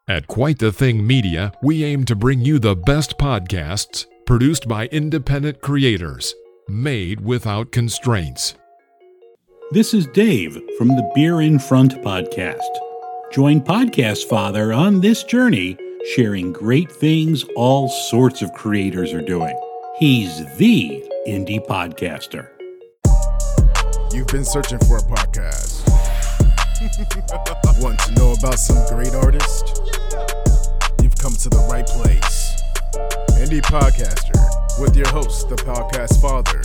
At Quite the Thing Media, we aim to bring you the best podcasts produced by independent creators, made without constraints. This is Dave from the Beer in Front podcast. Join Podcast Father on this journey, sharing great things all sorts of creators are doing. He's the indie podcaster. You've been searching for a podcast. Want to know about some great artists? You've come to the right place. Indie Podcaster with your host, the Podcast Father.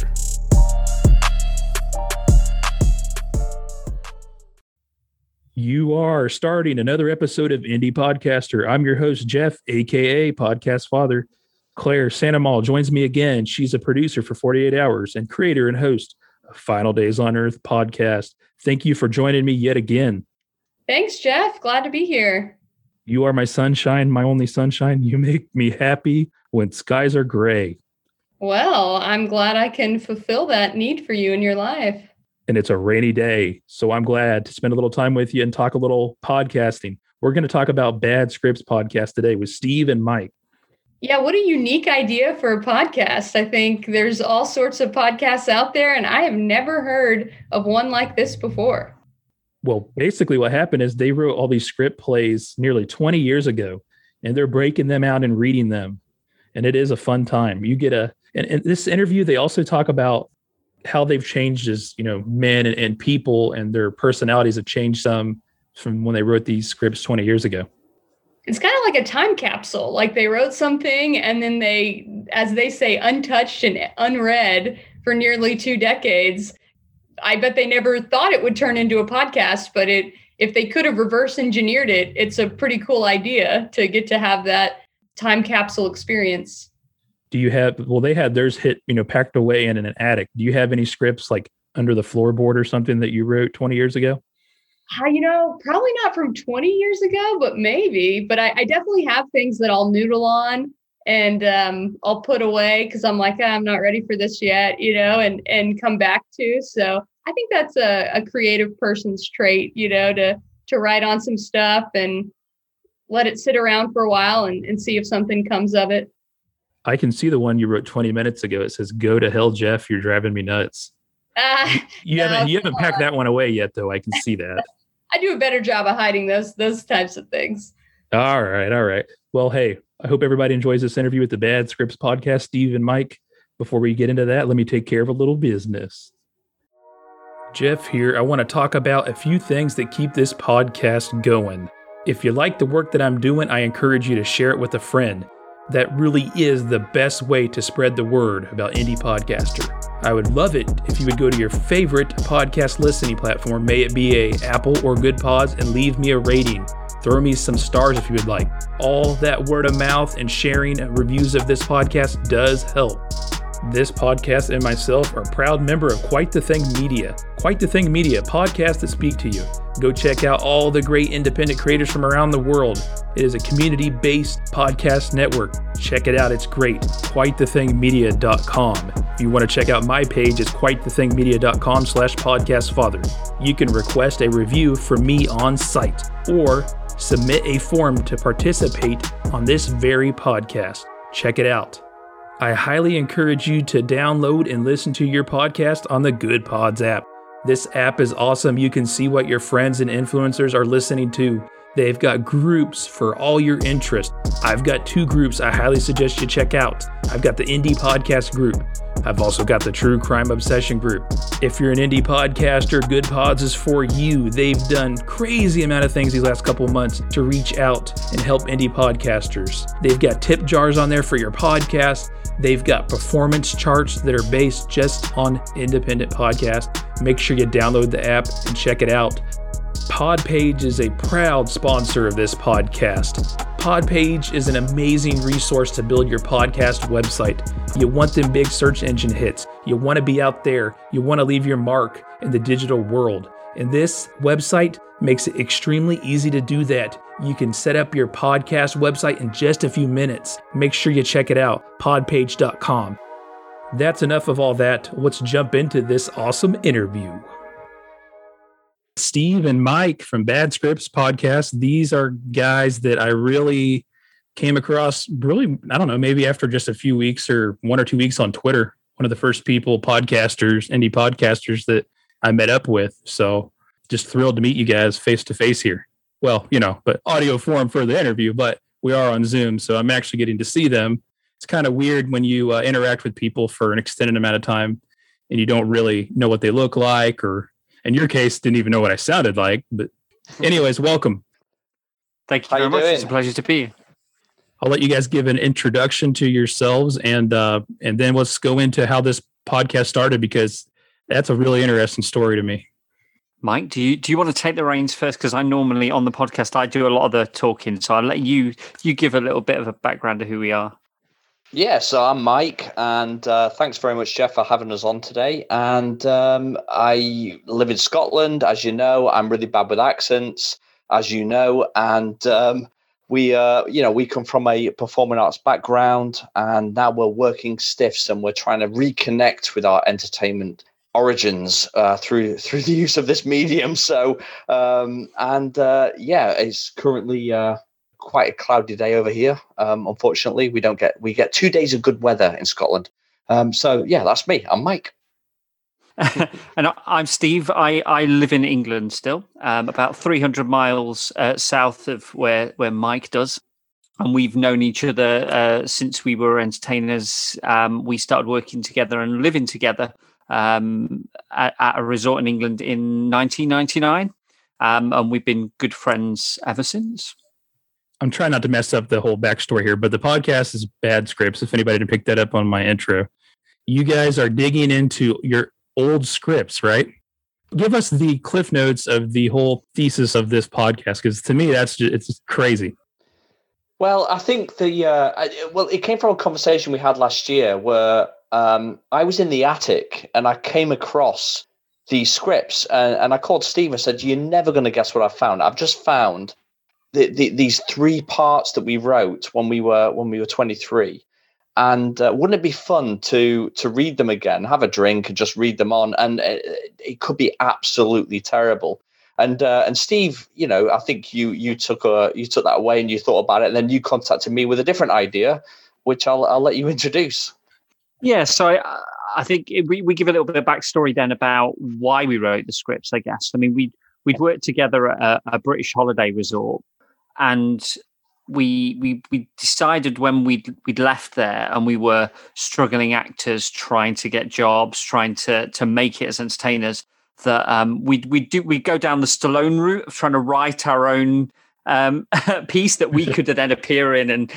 You are starting another episode of Indie Podcaster. I'm your host, Jeff, aka Podcast Father. Claire Santamal joins me again. She's a producer for 48 Hours and creator and host of Final Days on Earth podcast. Thank you for joining me yet again. Thanks, Jeff. Glad to be here. You are my sunshine, my only sunshine. You make me happy when skies are gray. Well, I'm glad I can fulfill that need for you in your life. And it's a rainy day, so I'm glad to spend a little time with you and talk a little podcasting. We're going to talk about Bad Scripts podcast today with Steve and Mike. Yeah, what a unique idea for a podcast. I think there's all sorts of podcasts out there, and I have never heard of one like this before. Well, basically what happened is they wrote all these script plays nearly 20 years ago, and they're breaking them out and reading them. And it is a fun time. You get and in this interview, they also talk about how they've changed as, men and people, and their personalities have changed some from when they wrote these scripts 20 years ago. It's kind of like a time capsule. Like they wrote something and then they, as they say, untouched and unread for nearly 2 decades. I bet they never thought it would turn into a podcast, but if they could have reverse engineered it, it's a pretty cool idea to get to have that time capsule experience. Do you have, they had theirs hit, packed away in an attic. Do you have any scripts like under the floorboard or something that you wrote 20 years ago? Probably not from 20 years ago, but maybe. But I definitely have things that I'll noodle on and I'll put away because I'm like, I'm not ready for this yet, and come back to. So I think that's a creative person's trait, to write on some stuff and let it sit around for a while and see if something comes of it. I can see the one you wrote 20 minutes ago. It says, "Go to hell, Jeff. You're driving me nuts." You haven't packed that one away yet, though. I can see that. I do a better job of hiding those types of things. All right. Well, hey, I hope everybody enjoys this interview with the Bad Scripts podcast, Steve and Mike. Before we get into that, let me take care of a little business. Jeff here. I want to talk about a few things that keep this podcast going. If you like the work that I'm doing, I encourage you to share it with a friend. That really is the best way to spread the word about Indie Podcaster. I would love it if you would go to your favorite podcast listening platform, may it be a Apple or Good Pods, and leave me a rating. Throw me some stars if you would like. All that word of mouth and sharing reviews of this podcast does help. This podcast and myself are a proud member of Quite the Thing Media. Quite the Thing Media, podcasts that speak to you. Go check out all the great independent creators from around the world. It is a community-based podcast network. Check it out. It's great. QuiteTheThingMedia.com. If you want to check out my page, it's QuiteTheThingMedia.com/podcastfather. You can request a review from me on site or submit a form to participate on this very podcast. Check it out. I highly encourage you to download and listen to your podcast on the Good Pods app. This app is awesome. You can see what your friends and influencers are listening to. They've got groups for all your interests. I've got 2 groups I highly suggest you check out. I've got the Indie Podcast group. I've also got the True Crime Obsession group. If you're an indie podcaster, Good Pods is for you. They've done crazy amount of things these last couple months to reach out and help indie podcasters. They've got tip jars on there for your podcast. They've got performance charts that are based just on independent podcasts. Make sure you download the app and check it out. Podpage is a proud sponsor of this podcast. Podpage is an amazing resource to build your podcast website. You want them big search engine hits. You want to be out there. You want to leave your mark in the digital world. And this website makes it extremely easy to do that. You can set up your podcast website in just a few minutes. Make sure you check it out, podpage.com. That's enough of all that. Let's jump into this awesome interview. Steve and Mike from Bad Scripts Podcast. These are guys that I really came across I don't know, maybe after just a few weeks or 1 or 2 weeks on Twitter. One of the first indie podcasters that I met up with. So just thrilled to meet you guys face to face here. Well, but audio form for the interview, but we are on Zoom. So I'm actually getting to see them. It's kind of weird when you interact with people for an extended amount of time and you don't really know what they look like, or in your case, didn't even know what I sounded like. But anyways, welcome. Thank you very much. It's a pleasure to be here. I'll let you guys give an introduction to yourselves, and then let's go into how this podcast started, because that's a really interesting story to me. Mike, do you want to take the reins first? Because I normally on the podcast I do a lot of the talking, so I'll let you give a little bit of a background of who we are. Yeah, so I'm Mike, and thanks very much, Jeff, for having us on today. And I live in Scotland, as you know. I'm really bad with accents, as you know, and we come from a performing arts background, and now we're working stiffs, and we're trying to reconnect with our entertainment origins through the use of this medium. So, it's currently quite a cloudy day over here. Unfortunately, we get 2 days of good weather in Scotland. That's me. I'm Mike. And I'm Steve. I live in England still, about 300 miles south of where Mike does. And we've known each other since we were entertainers. We started working together and living together at a resort in England in 1999. And we've been good friends ever since. I'm trying not to mess up the whole backstory here, but the podcast is Bad Scripts. If anybody didn't pick that up on my intro, you guys are digging into your old scripts, right? Give us the cliff notes of the whole thesis of this podcast, because to me, it's just crazy. Well, I think it came from a conversation we had last year where I was in the attic and I came across these scripts and I called Steve and said, "You're never going to guess what I found. I've just found these 3 parts that we wrote when we were 23. And wouldn't it be fun to read them again, have a drink and just read them on? And it could be absolutely terrible." And Steve, I think you took that away and you thought about it, and then you contacted me with a different idea, which I'll let you introduce. Yeah, so I think we give a little bit of backstory then about why we wrote the scripts, I guess. I mean, we'd worked together at a British holiday resort, and we decided when we'd left there and we were struggling actors trying to get jobs, trying to make it as entertainers, that we'd go down the Stallone route of trying to write our own piece that we could then appear in and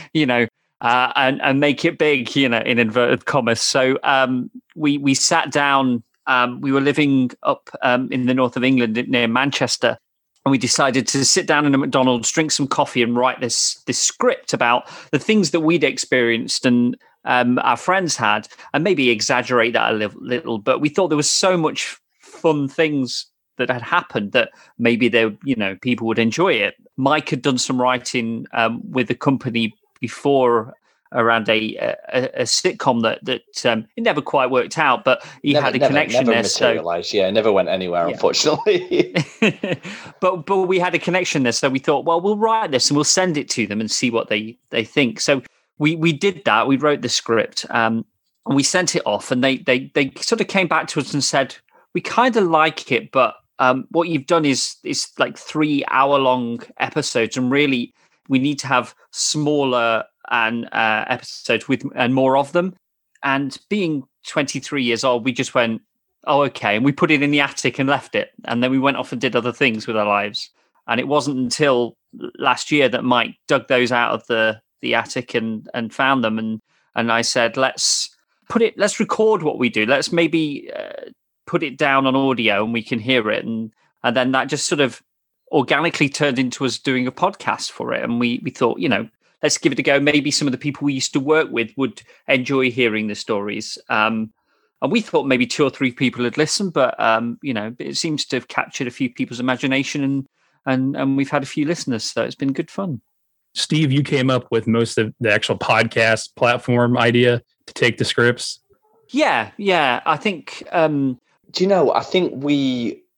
and make it big, in inverted commas. So we sat down. We were living up in the north of England near Manchester. And we decided to sit down in a McDonald's, drink some coffee, and write this script about the things that we'd experienced and our friends had, and maybe exaggerate that a little. But we thought there was so much fun things that had happened that maybe people would enjoy it. Mike had done some writing with the company before around a sitcom that it never quite worked out, but he had a connection there. Materialized. It never went anywhere, unfortunately. but we had a connection there, so we thought, well, we'll write this and we'll send it to them and see what they think. So we did that. We wrote the script and we sent it off, and they sort of came back to us and said, we kind of like it, but what you've done is like 3-hour-long episodes, and really we need to have smaller and episodes and more of them. And being 23 years old, we just went, oh, okay. And we put it in the attic and left it. And then we went off and did other things with our lives. And it wasn't until last year that Mike dug those out of the attic and found them. And I said, let's record what we do. Let's maybe put it down on audio and we can hear it. And then that just sort of organically turned into us doing a podcast for it. And we thought, let's give it a go. Maybe some of the people we used to work with would enjoy hearing the stories. And we thought maybe 2 or 3 people had listened, but it seems to have captured a few people's imagination, and we've had a few listeners, so it's been good fun. Steve, you came up with most of the actual podcast platform idea to take the scripts. Yeah. I think. Do you know? I think we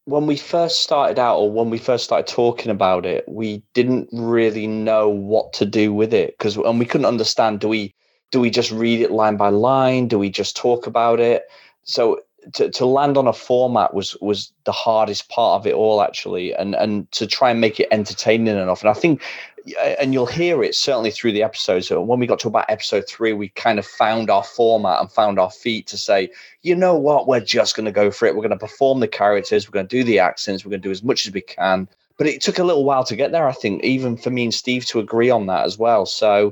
when we first started out, or when we first started talking about it, we didn't really know what to do with it, and we couldn't understand. Do we just read it line by line? Do we just talk about it? So to land on a format was the hardest part of it all, actually, and to try and make it entertaining enough. And I think, and you'll hear it certainly through the episodes. So when we got to about episode 3, we kind of found our format and found our feet to say, you know what, we're just going to go for it. We're going to perform the characters. We're going to do the accents. We're going to do as much as we can. But it took a little while to get there, I think, even for me and Steve to agree on that as well. So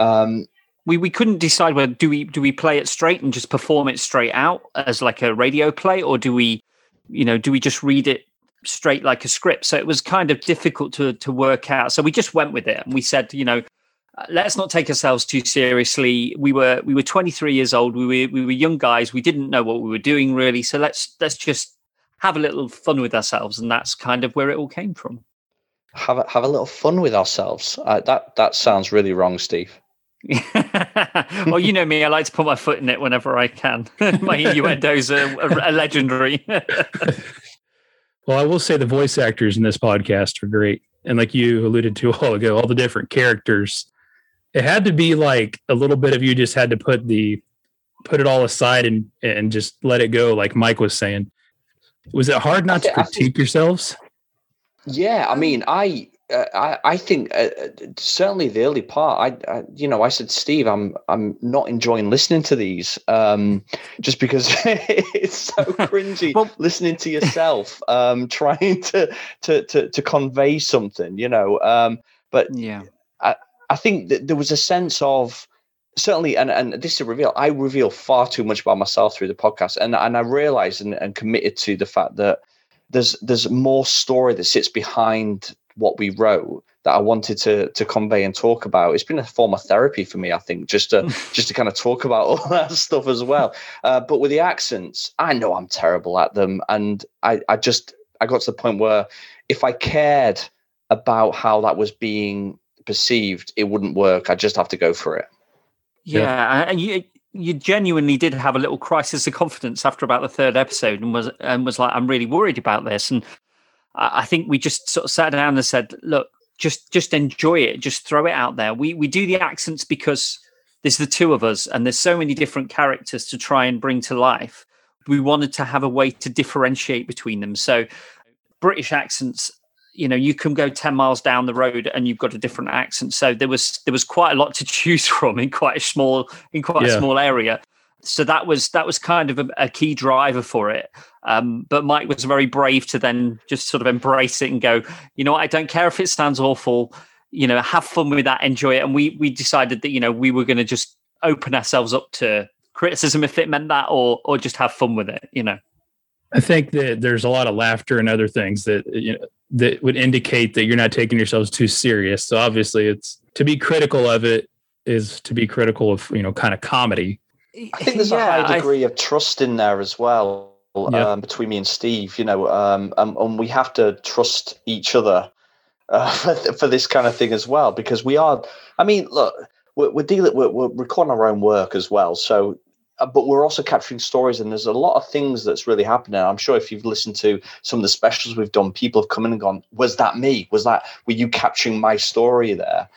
we couldn't decide whether do we play it straight and just perform it straight out as like a radio play, or do we just read it straight like a script? So it was kind of difficult to work out. So we just went with it, and we said, let's not take ourselves too seriously. We were 23 years old. We were young guys. We didn't know what we were doing really. So let's just have a little fun with ourselves, and that's kind of where it all came from. Have a little fun with ourselves. That sounds really wrong, Steve. Well, you know me, I like to put my foot in it whenever I can. My innuendos are legendary. Well, I will say the voice actors in this podcast are great. And like you alluded to a while ago, all the different characters, it had to be like a little bit of you just had to put it all aside and just let it go, like Mike was saying. Was it hard not to critique yourselves? Yeah, I mean, I think certainly the early part, I said, Steve, I'm not enjoying listening to these, just because it's so cringy. Listening to yourself, trying to convey something, But yeah, I think that there was a sense of certainly, and this is a reveal. I reveal far too much about myself through the podcast, and I realized and committed to the fact that there's more story that sits behind what we wrote that I wanted to convey and talk about. It's been a form of therapy for me, I think, just to kind of talk about all that stuff as well. But with the accents, I know I'm terrible at them, and I got to the point where if I cared about how that was being perceived, it wouldn't work. I just have to go for it. Yeah, and you genuinely did have a little crisis of confidence after about the 3rd episode, and was like, I'm really worried about this. And I think we just sort of sat down and said, look, just enjoy it. Just throw it out there. We do the accents because there's the two of us and there's so many different characters to try and bring to life. We wanted to have a way to differentiate between them. So British accents, you can go 10 miles down the road and you've got a different accent. So there was quite a lot to choose from in quite a small area. So that was kind of a key driver for it. But Mike was very brave to then just sort of embrace it and go, I don't care if it sounds awful, have fun with that, enjoy it. And we decided that, we were going to just open ourselves up to criticism if it meant that, or just have fun with it, I think that there's a lot of laughter and other things that, that would indicate that you're not taking yourselves too serious. So obviously it's to be critical of it is to be critical of, kind of comedy. I think there's a high degree of trust in there as well, between me and Steve, and we have to trust each other for this kind of thing as well, because we are, look, we're recording our own work as well. So, but we're also capturing stories, and there's a lot of things that's really happening. I'm sure if you've listened to some of the specials we've done, people have come in and gone, was that me? Were you capturing my story there?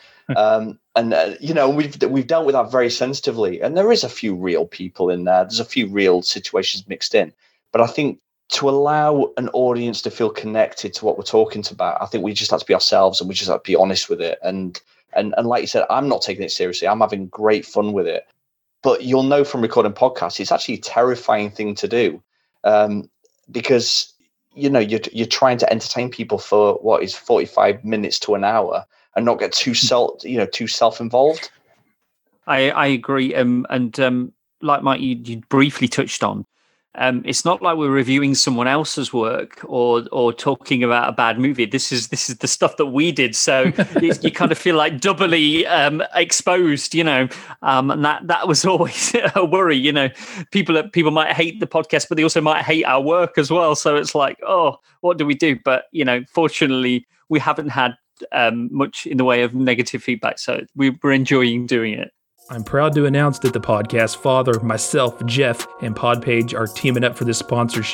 We've dealt with that very sensitively, and there is a few real people in there. There's a few real situations mixed in, but I think to allow an audience to feel connected to what we're talking about, I think we just have to be ourselves, and we just have to be honest with it. And like you said, I'm not taking it seriously. I'm having great fun with it. But you'll know from recording podcasts, it's actually a terrifying thing to do, because you're trying to entertain people for what is 45 minutes to an hour and not get too self-involved. I agree, and like Mike, you briefly touched on, it's not like we're reviewing someone else's work or talking about a bad movie. This is the stuff that we did, so you kind of feel like doubly exposed, and that was always a worry. People might hate the podcast, but they also might hate our work as well. So it's like, oh, what do we do? But fortunately, we haven't had much in the way of negative feedback, so we're enjoying doing it. I'm proud to announce that the podcast father, myself, Jeff, and Podpage are teaming up for this sponsorship.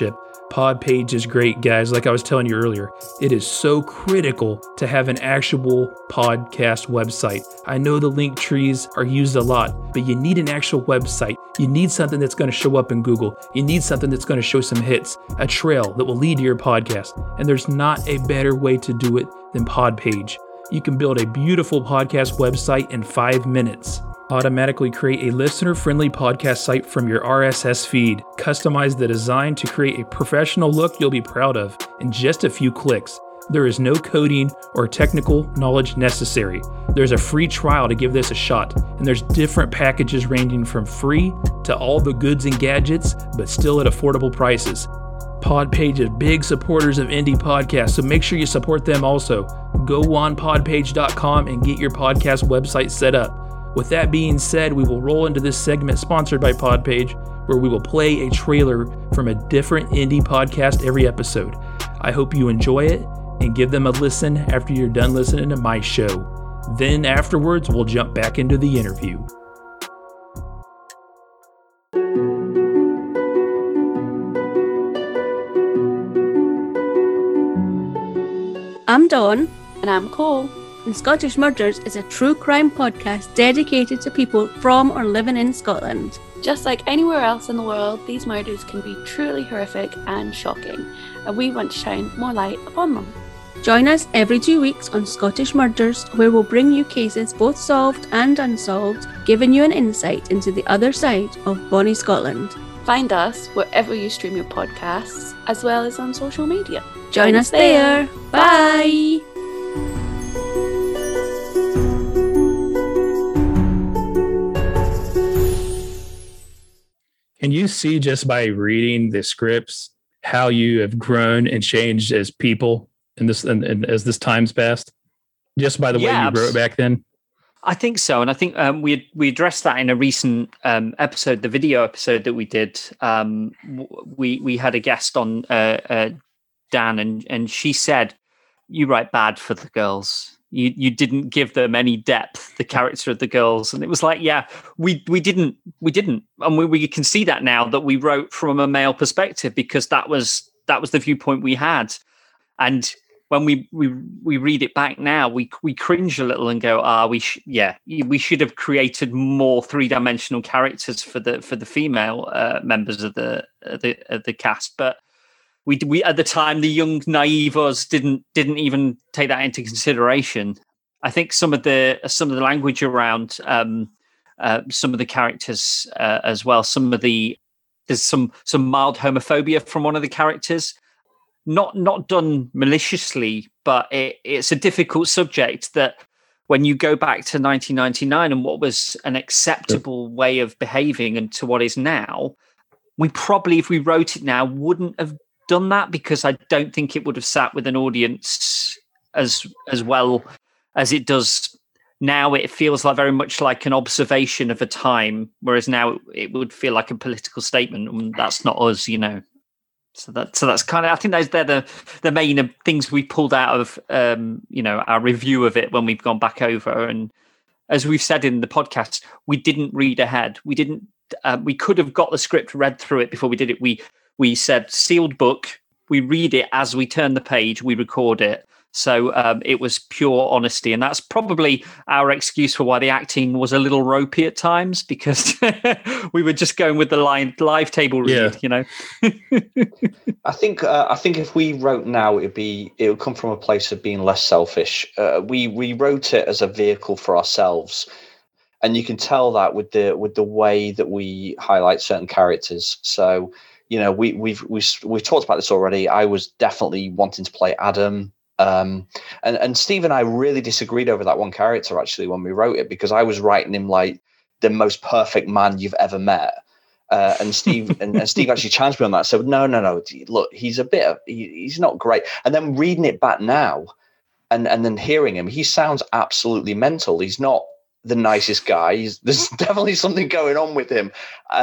Podpage is great, guys. Like I was telling you earlier, it is so critical to have an actual podcast website. I know the link trees are used a lot, but you need an actual website. You need something that's going to show up in Google. You need something that's going to show some hits, a trail that will lead to your podcast. And there's not a better way to do it than Podpage. You can build a beautiful podcast website in 5 minutes. Automatically create a listener-friendly podcast site from your RSS feed. Customize the design to create a professional look you'll be proud of in just a few clicks. There is no coding or technical knowledge necessary. There's a free trial to give this a shot, and there's different packages ranging from free to all the goods and gadgets, but still at affordable prices. Podpage is big supporters of indie podcasts, so make sure you support them also. Go on podpage.com and get your podcast website set up. With that being said, we will roll into this segment sponsored by Podpage, where we will play a trailer from a different indie podcast every episode. I hope you enjoy it and give them a listen after you're done listening to my show. Then afterwards, we'll jump back into the interview. I'm Dawn. And I'm Cole. And Scottish Murders is a true crime podcast dedicated to people from or living in Scotland. Just like anywhere else in the world, these murders can be truly horrific and shocking, and we want to shine more light upon them. Join us every 2 weeks on Scottish Murders, where we'll bring you cases both solved and unsolved, giving you an insight into the other side of bonnie Scotland. Find us wherever you stream your podcasts, as well as on social media. Join us there. Bye! Can you see just by reading the scripts how you have grown and changed as people in this and as this time's passed? Just by the way you wrote back then? I think so. And I think we addressed that in a recent episode, the video episode that we did. We had a guest on, Dan, and she said, you write bad for the girls. You didn't give them any depth, the character of the girls. And it was like, yeah, we didn't. And we can see that now that we wrote from a male perspective, because that was the viewpoint we had. And when we read it back now, we cringe a little and go, we should have created more 3-dimensional characters for the female members of the cast. But we at the time, the young naive us didn't even take that into consideration. I think some of the language around some of the characters as well. There's some mild homophobia from one of the characters. Not done maliciously, but it's a difficult subject that when you go back to 1999 and what was an acceptable way of behaving and to what is now, we probably, if we wrote it now, wouldn't have done that, because I don't think it would have sat with an audience as well as it does now. It feels like very much like an observation of a time, whereas now it would feel like a political statement, and that's not us, So that's kind of, I think they're the main things we pulled out of our review of it when we've gone back over. And as we've said in the podcast, we didn't read ahead. We didn't. We could have got the script, read through it before we did it. We said sealed book. We read it as we turn the page. We record it. So it was pure honesty, and that's probably our excuse for why the acting was a little ropey at times, because we were just going with the live table read. I think if we wrote now, it would come from a place of being less selfish. We wrote it as a vehicle for ourselves, and you can tell that with the way that we highlight certain characters. So we've talked about this already. I was definitely wanting to play Adam. And Steve and I really disagreed over that one character actually when we wrote it, because I was writing him like the most perfect man you've ever met, and Steve and Steve actually challenged me on that. So no, look, he's not great. And then reading it back now, and then hearing him, he sounds absolutely mental. He's not the nicest guy. There's definitely something going on with him.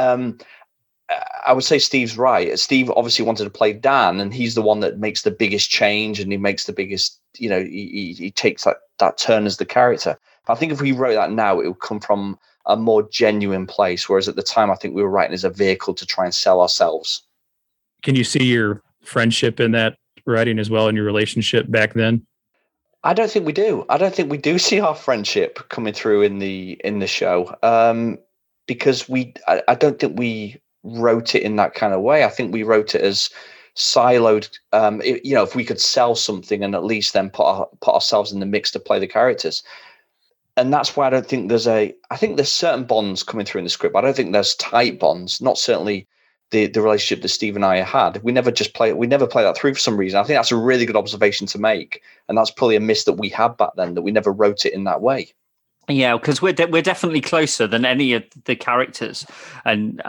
I would say Steve's right. Steve obviously wanted to play Dan, and he's the one that makes the biggest change, and he makes the biggest, he takes that turn as the character. But I think if we wrote that now, it would come from a more genuine place. Whereas at the time, I think we were writing as a vehicle to try and sell ourselves. Can you see your friendship in that writing as well in your relationship back then? I don't think we do. I don't think we do see our friendship coming through in the show, because I don't think we wrote it in that kind of way. I think we wrote it as siloed. If we could sell something and at least then put ourselves in the mix to play the characters. And that's why I don't think I think there's certain bonds coming through in the script. I don't think there's tight bonds, not certainly the relationship that Steve and I had. We never play that through for some reason. I think that's a really good observation to make. And that's probably a miss that we had back then, that we never wrote it in that way. Yeah, because we're definitely closer than any of the characters. And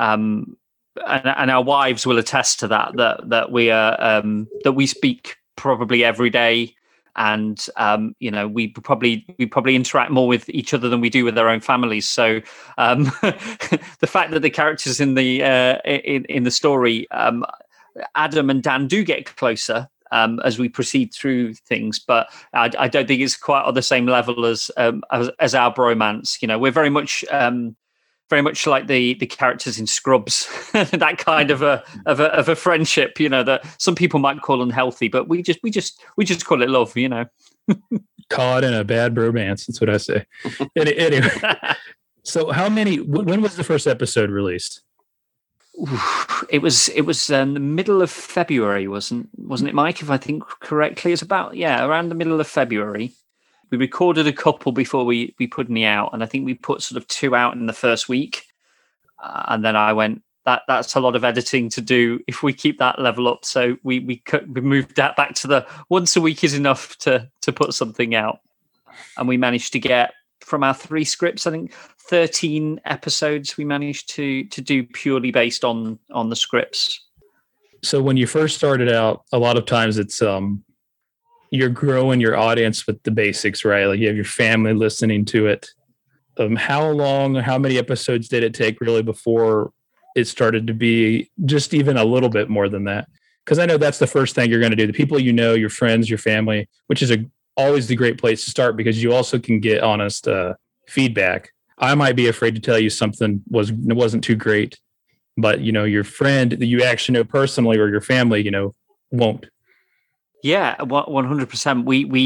our wives will attest to that we are, that we speak probably every day. And we probably interact more with each other than we do with our own families. So the fact that the characters in the story, Adam and Dan, do get closer as we proceed through things, but I don't think it's quite on the same level as our bromance. We're very much like the characters in Scrubs, that kind of a friendship, that some people might call unhealthy, but we just call it love, Caught in a bad bromance. That's what I say. Anyway, so when was the first episode released? It was in the middle of February, wasn't it, Mike? If I think correctly, it's around the middle of February. We recorded a couple before we put any out, and I think we put sort of 2 out in the first week. And then I went, that's a lot of editing to do if we keep that level up. So we moved that back to the once a week is enough to put something out. And we managed to get, from our 3 scripts, I think 13 episodes we managed to do purely based on the scripts. So when you first started out, a lot of times it's you're growing your audience with the basics, right? Like you have your family listening to it. How many episodes did it take really before it started to be just even a little bit more than that? Because I know that's the first thing you're going to do. The people your friends, your family, which is always the great place to start, because you also can get honest feedback. I might be afraid to tell you something wasn't too great, but your friend that you actually know personally, or your family, won't. Yeah, 100%.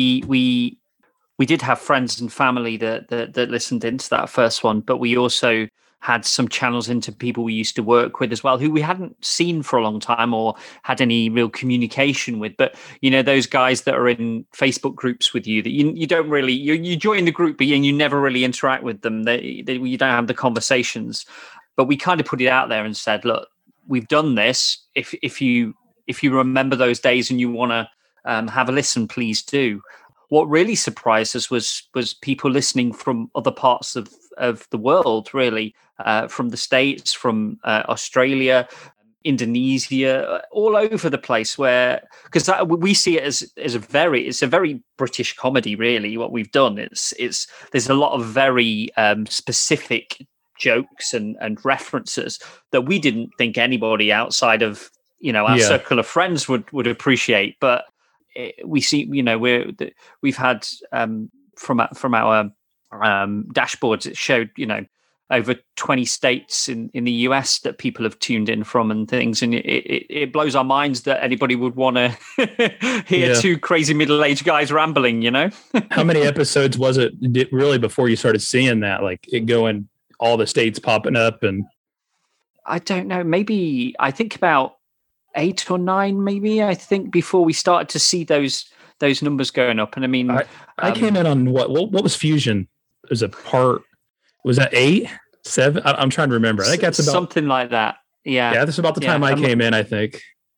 We did have friends and family that listened into that first one, but we also had some channels into people we used to work with as well, who we hadn't seen for a long time or had any real communication with. But those guys that are in Facebook groups with you that you don't really you join the group, but you never really interact with them. You don't have the conversations. But we kind of put it out there and said, look, we've done this. If you remember those days and you want to have a listen, please do. What really surprised us was people listening from other parts of the world, really, from the States, from Australia, Indonesia, all over the place. Because we see it as it's a very British comedy, really. What we've done, there's a lot of very specific jokes and references that we didn't think anybody outside of our circle of friends would appreciate, but we see, we've had from our dashboards, it showed, over 20 states in the US that people have tuned in from and things. And it blows our minds that anybody would want to hear 2 crazy middle-aged guys rambling, How many episodes was it really before you started seeing that, like it going, all the states popping up? And I don't know, maybe I think about 8 or 9, maybe, I think, before we started to see those numbers going up. And I mean, I came in on what was Fusion? Was that 8, 7? I'm trying to remember. I think that's about something like that. Yeah, that's about the time I came in, I think.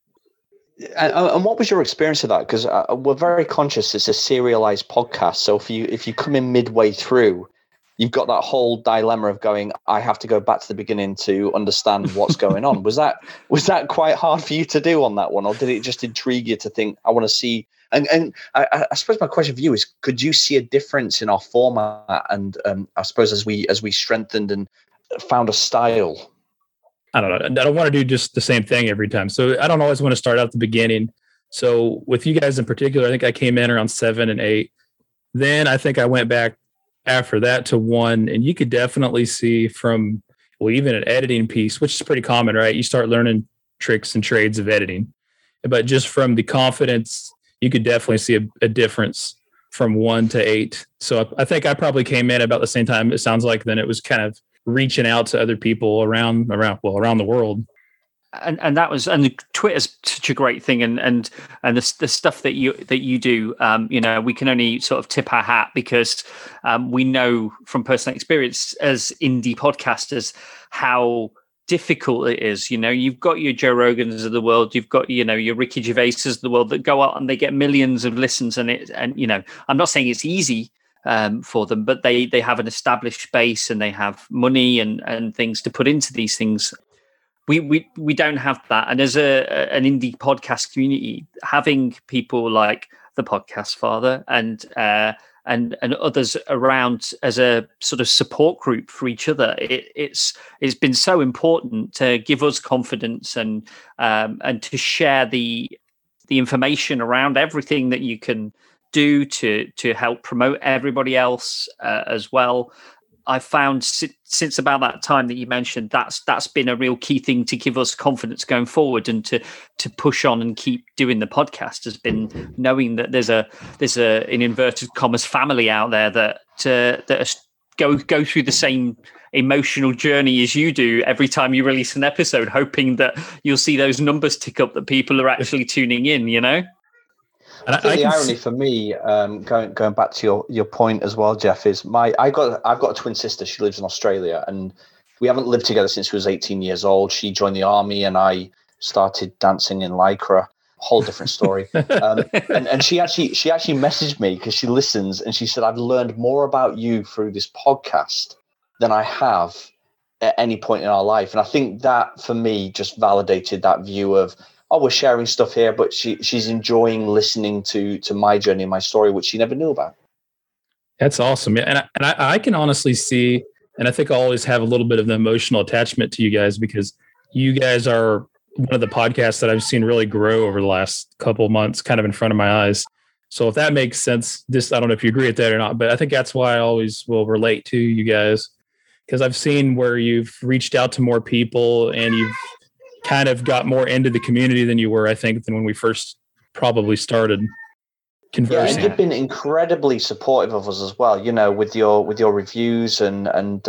And what was your experience of that? Because we're very conscious it's a serialized podcast. So if you come in midway through, you've got that whole dilemma of going, I have to go back to the beginning to understand what's going on. Was that quite hard for you to do on that one? Or did it just intrigue you to think, I want to see? And I suppose my question for you is, could you see a difference in our format? And I suppose as we strengthened and found a style? I don't know. I don't want to do just the same thing every time. So I don't always want to start out at the beginning. So with you guys in particular, I think I came in around 7 and 8. Then I think I went back after that to 1, and you could definitely see from, even an editing piece, which is pretty common, right? You start learning tricks and trades of editing. but just from the confidence, you could definitely see a difference from 1 to 8. So I think I probably came in about the same time. It sounds like then it was kind of reaching out to other people around the world. And that was, and Twitter's such a great thing, and the stuff that you do, we can only sort of tip our hat because we know from personal experience as indie podcasters how difficult it is. You've got your Joe Rogans of the world, you've got your Ricky Gervaises of the world that go out and they get millions of listens, and I'm not saying it's easy for them, but they have an established base and they have money and things to put into these things. We don't have that, and as an indie podcast community, having people like the Podcast Father and others around as a sort of support group for each other, it's been so important to give us confidence and to share the information around everything that you can do to help promote everybody else as well. I found since about that time that you mentioned, that's been a real key thing to give us confidence going forward and to push on and keep doing the podcast, has been knowing that there's a in inverted commas family out there that go through the same emotional journey as you do every time you release an episode, hoping that you'll see those numbers tick up, that people are actually tuning in, I think the irony for me, going back to your point as well, Jeff, is I've got a twin sister. She lives in Australia, and we haven't lived together since she was 18 years old. She joined the army, and I started dancing in Lycra. Whole different story. And she actually messaged me because she listens, and she said, "I've learned more about you through this podcast than I have at any point in our life." And I think that for me just validated that view of, oh, we're sharing stuff here, but she's enjoying listening to my journey and my story, which she never knew about. That's awesome. Yeah. And I can honestly see, and I think I always have a little bit of an emotional attachment to you guys, because you guys are one of the podcasts that I've seen really grow over the last couple of months, kind of in front of my eyes. So if that makes sense, I don't know if you agree with that or not, but I think that's why I always will relate to you guys, because I've seen where you've reached out to more people and you've kind of got more into the community than you were, I think, than when we first probably started conversing. Yeah, you've been incredibly supportive of us as well, with your reviews and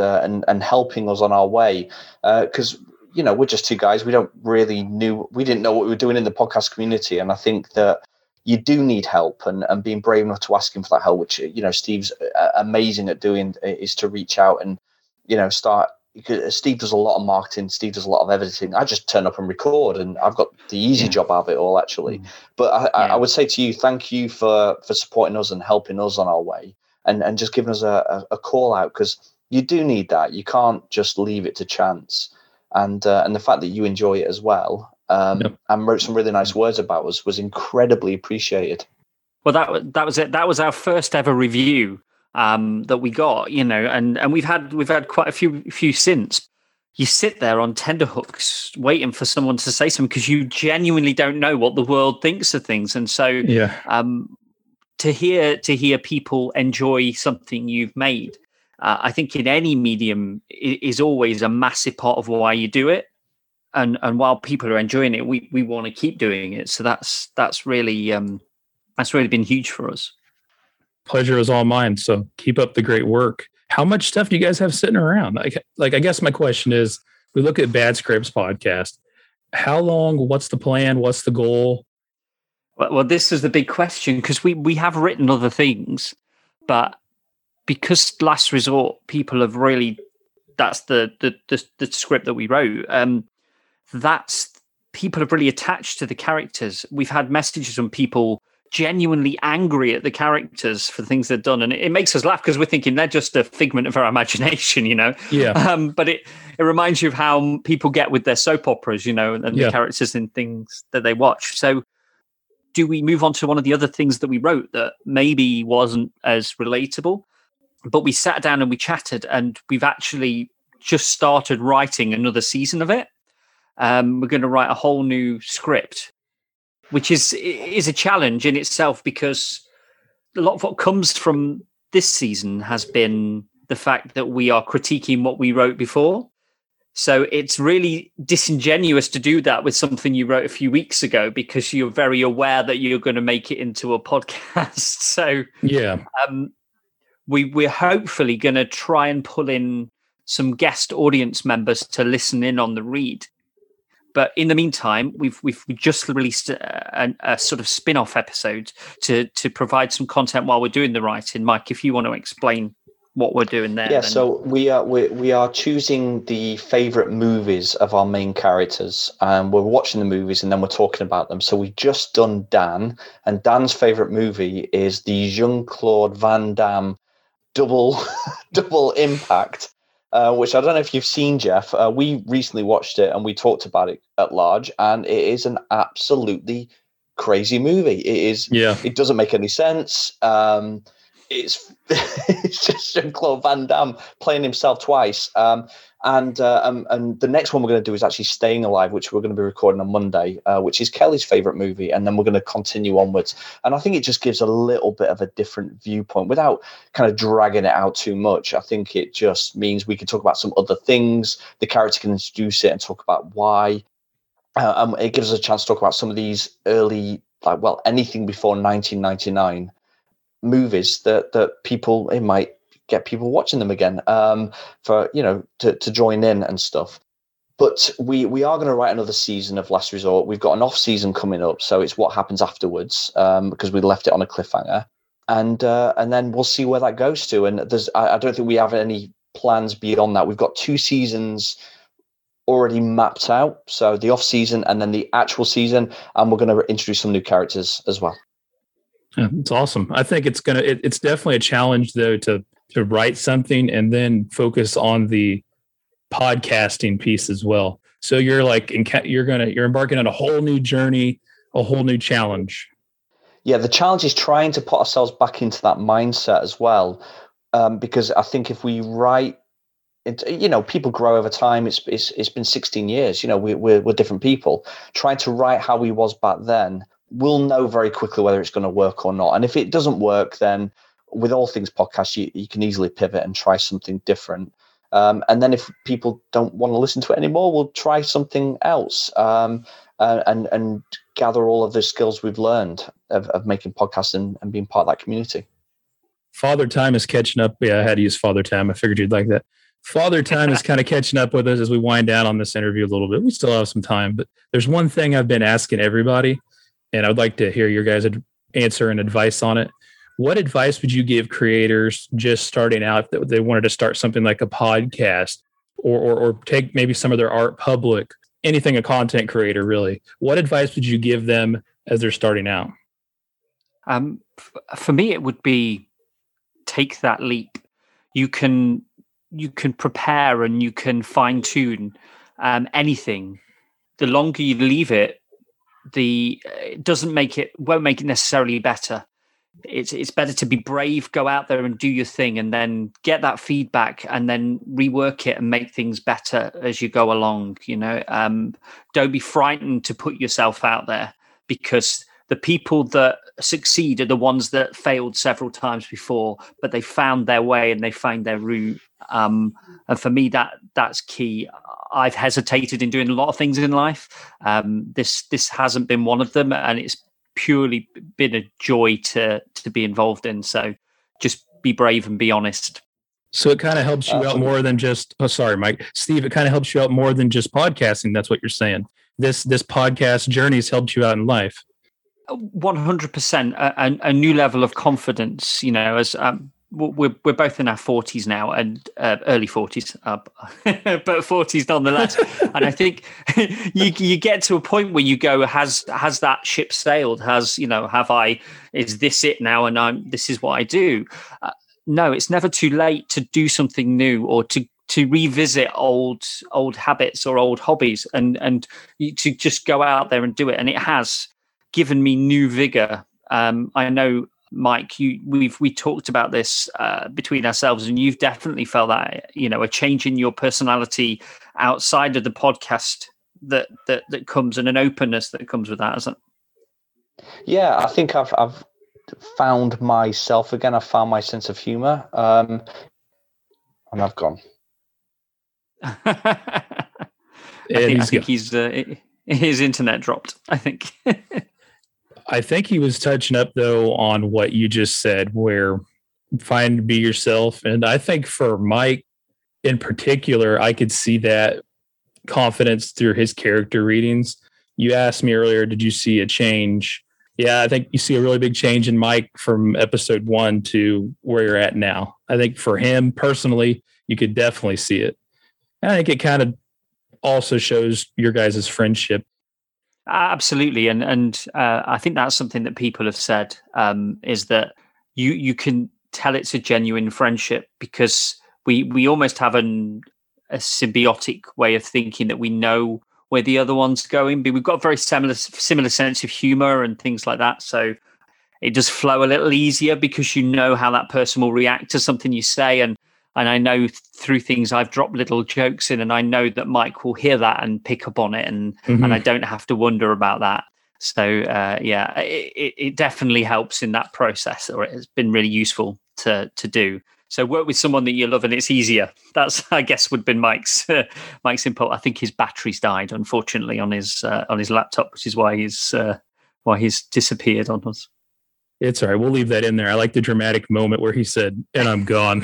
helping us on our way. Because we're just two guys. We didn't know what we were doing in the podcast community, and I think that you do need help, and being brave enough to ask him for that help, which Steve's amazing at doing, is to reach out and start. Because Steve does a lot of marketing, Steve does a lot of editing. I just turn up and record, and I've got the easy job out of it all, actually. But I would say to you, thank you for supporting us and helping us on our way, and just giving us a call out, because you do need that. You can't just leave it to chance. And the fact that you enjoy it as well, and wrote some really nice words about us, was incredibly appreciated. Well, that was it. That was our first ever review that we got, and we've had quite a few since. You sit there on tenterhooks waiting for someone to say something, because you genuinely don't know what the world thinks of things. And so to hear people enjoy something you've made, I think in any medium is always a massive part of why you do it. And while people are enjoying it, we want to keep doing it. So that's really been huge for us. Pleasure is all mine. So keep up the great work. How much stuff do you guys have sitting around? Like I guess my question is, we look at Bad Scripts podcast. How long? What's the plan? What's the goal? Well, this is the big question, because we have written other things, but because Last Resort, people have really, that's the script that we wrote. That's, people have really attached to the characters. We've had messages from people genuinely angry at the characters for things they've done, and it makes us laugh, because we're thinking they're just a figment of our imagination, Yeah. But it reminds you of how people get with their soap operas, and the characters and things that they watch. So do we move on to one of the other things that we wrote that maybe wasn't as relatable? But we sat down and we chatted, and we've actually just started writing another season of it. We're going to write a whole new script, which is a challenge in itself, because a lot of what comes from this season has been the fact that we are critiquing what we wrote before. So it's really disingenuous to do that with something you wrote a few weeks ago because you're very aware that you're going to make it into a podcast. So we're hopefully going to try and pull in some guest audience members to listen in on the read. But in the meantime, we've just released a sort of spin-off episode to provide some content while we're doing the writing. Mike, if you want to explain what we're doing there. Yeah, so we are choosing the favorite movies of our main characters, and we're watching the movies and then we're talking about them. So we just done Dan, and Dan's favorite movie is the Jean-Claude Van Damme double impact, which I don't know if you've seen, Jeff. We recently watched it and we talked about it at large, and it is an absolutely crazy movie. It is. Yeah. It doesn't make any sense. It's just Jean-Claude Van Damme playing himself twice. And the next one we're going to do is actually Staying Alive, which we're going to be recording on Monday, which is Kelly's favorite movie. And then we're going to continue onwards. And I think it just gives a little bit of a different viewpoint without kind of dragging it out too much. I think it just means we can talk about some other things. The character can introduce it and talk about why. It gives us a chance to talk about some of these early, anything before 1999 movies that people, it might get people watching them again for to join in and stuff. But we are going to write another season of Last Resort. We've got an off season coming up, so it's what happens afterwards, because we left it on a cliffhanger, and then we'll see where that goes to. And I don't think we have any plans beyond that. We've got 2 seasons already mapped out, so the off season and then the actual season, and we're going to introduce some new characters as well. Yeah, it's awesome. I think it's definitely a challenge though to write something and then focus on the podcasting piece as well. So you're embarking on a whole new journey, a whole new challenge. Yeah, the challenge is trying to put ourselves back into that mindset as well, because I think if we write, people grow over time. It's been 16 years. We're different people. Trying to write how we was back then, we'll know very quickly whether it's going to work or not. And if it doesn't work, then with all things podcasts, you can easily pivot and try something different. And then if people don't want to listen to it anymore, we'll try something else, and gather all of the skills we've learned of making podcasts and being part of that community. Father Time is catching up. Yeah, I had to use Father Time. I figured you'd like that. Father Time is kind of catching up with us as we wind down on this interview a little bit. We still have some time, but there's one thing I've been asking everybody, and I'd like to hear your guys' answer and advice on it. What advice would you give creators just starting out that they wanted to start something like a podcast or take maybe some of their art public, anything a content creator really? What advice would you give them as they're starting out? For me, it would be take that leap. You can prepare and you can fine tune anything. The longer you leave it, it won't make it necessarily better. It's better to be brave, go out there and do your thing, and then get that feedback, and then rework it and make things better as you go along. Don't be frightened to put yourself out there, because the people that succeed are the ones that failed several times before, but they found their way and they found their route. And for me, that's key. I've hesitated in doing a lot of things in life. This hasn't been one of them, and it's purely been a joy to be involved in. So just be brave and be honest. So it kind of helps you out more than just, sorry, Mike. Steve, it kind of helps you out more than just podcasting. That's what you're saying. This podcast journey has helped you out in life. 100%. A new level of confidence, as we're both in our 40s now, and early 40s, but 40s nonetheless. And I think you get to a point where you go, has that ship sailed? Is this it now? And this is what I do. No, it's never too late to do something new, or to revisit old habits or old hobbies, and to just go out there and do it. And it has given me new vigor. I know, Mike, we talked about this between ourselves, and you've definitely felt that, a change in your personality outside of the podcast that comes, and an openness that comes with that, isn't it? Yeah, I think I've found myself again. I've found my sense of humor, and I've gone. I think his internet dropped, I think. I think he was touching up, though, on what you just said, where be yourself. And I think for Mike in particular, I could see that confidence through his character readings. You asked me earlier, did you see a change? Yeah, I think you see a really big change in Mike from episode 1 to where you're at now. I think for him personally, you could definitely see it. And I think it kind of also shows your guys' friendship. Absolutely. And I think that's something that people have said, is that you can tell it's a genuine friendship because we almost have a symbiotic way of thinking that we know where the other one's going. But we've got a very similar sense of humor and things like that. So it does flow a little easier because you know how that person will react to something you say. And I know through things I've dropped little jokes in, and I know that Mike will hear that and pick up on it, and I don't have to wonder about that. So it definitely helps in that process, or it has been really useful to do. So work with someone that you love and it's easier. That's, I guess, would have been Mike's input. I think his batteries died, unfortunately, on his laptop, which is why he's disappeared on us. It's all right. We'll leave that in there. I like the dramatic moment where he said, "And I'm gone."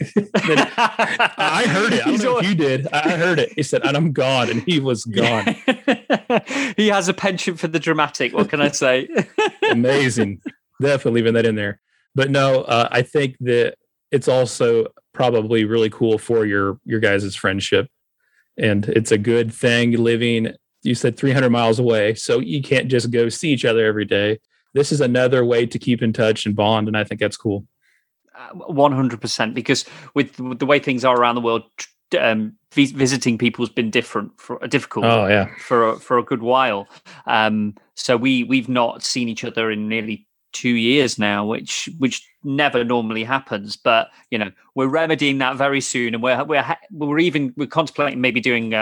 I heard it. I don't know if you did. I heard it. He said, "And I'm gone," and he was gone. He has a penchant for the dramatic. What can I say? Amazing. Definitely leaving that in there. But no, I think that it's also probably really cool for your guys' friendship. And it's a good thing living, you said 300 miles away. So you can't just go see each other every day. This is another way to keep in touch and bond. And I think that's cool. 100%, because with the way things are around the world, visiting people has been difficult for a good while. So we've not seen each other in nearly 2 years now, which never normally happens. But we're remedying that very soon, and we're contemplating maybe doing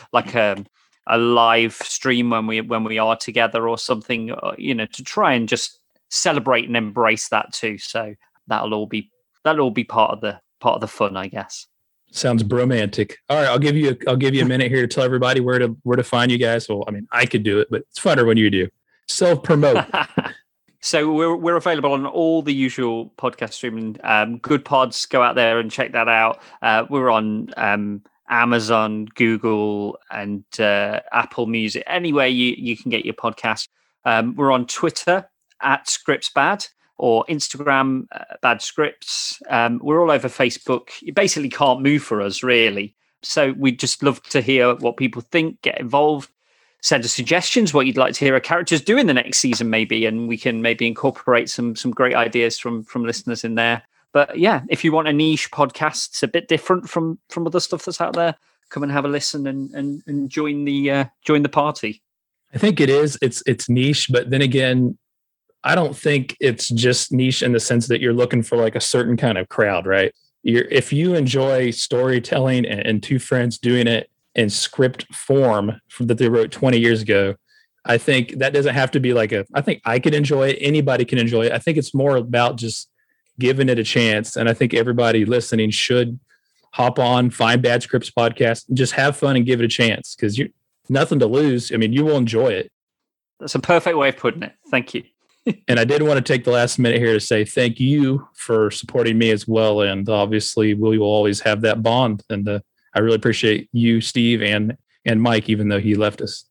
a live stream when we are together or something, to try and just celebrate and embrace that too. So that'll all be part of the fun, I guess. Sounds bromantic. All right, I'll give you a minute here to tell everybody where to find you guys. Well, I mean, I could do it, but it's funner when you do. Self-promote. So we're available on all the usual podcast streaming. Good Pods, go out there and check that out. We're on Amazon, Google, and Apple Music. Anywhere you can get your podcast. We're on Twitter @ScriptsBad or Instagram Bad Scripts. We're all over Facebook. You basically can't move for us, really. So we'd just love to hear what people think. Get involved. Send us suggestions, what you'd like to hear our characters do in the next season, maybe, and we can maybe incorporate some great ideas from listeners in there. But yeah, if you want a niche podcast, it's a bit different from other stuff that's out there, come and have a listen and join the party. I think it is. It's niche, but then again, I don't think it's just niche in the sense that you're looking for like a certain kind of crowd, right? If you enjoy storytelling and two friends doing it in script form that they wrote 20 years ago, I think that doesn't have to be I think I could enjoy it. Anybody can enjoy it. I think it's more about just giving it a chance. And I think everybody listening should hop on, find Bad Scripts Podcast, and just have fun and give it a chance, because you nothing to lose. I mean, you will enjoy it. That's a perfect way of putting it. Thank you. And I did want to take the last minute here to say thank you for supporting me as well. And obviously we will always have that bond. And I really appreciate you, Steve, and Mike, even though he left us.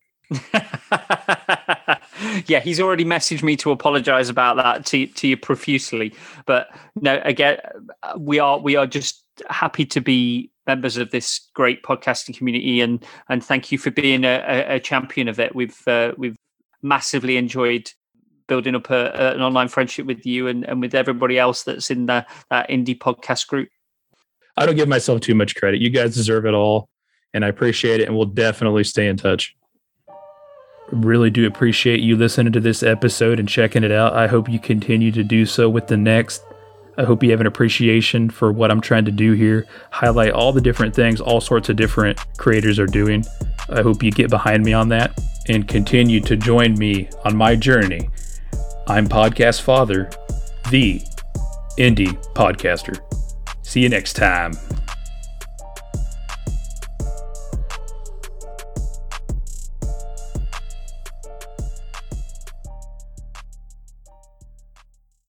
Yeah, he's already messaged me to apologize about that to you profusely. But no, again, we are just happy to be members of this great podcasting community, and thank you for being a champion of it. We've massively enjoyed building up an online friendship with you and with everybody else that's in that indie podcast group. I don't give myself too much credit. You guys deserve it all, and I appreciate it, and we'll definitely stay in touch. Really do appreciate you listening to this episode and checking it out. I hope you continue to do so with the next. I hope you have an appreciation for what I'm trying to do here, highlight all the different things all sorts of different creators are doing. I hope you get behind me on that and continue to join me on my journey. I'm Podcast Father, the Indie Podcaster. See you next time.